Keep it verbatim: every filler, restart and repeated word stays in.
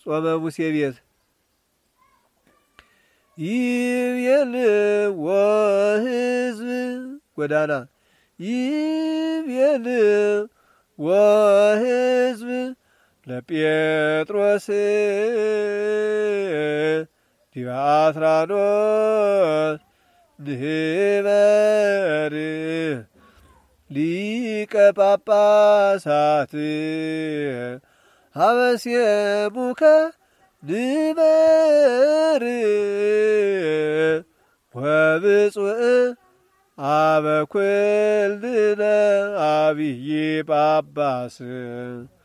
ጾመ ሙሴ ቤት ይቤልዎ ሕዝብ ጎዳና ይቤልዎ ሕዝብ ለጴጥሮስ ዲበ አትራኖስ ንህበር ሊቀ ጳጳሳት ሀበሴሙከ ንበር ወብፁዕ አበ ኩልነ አብይ ጳጳስ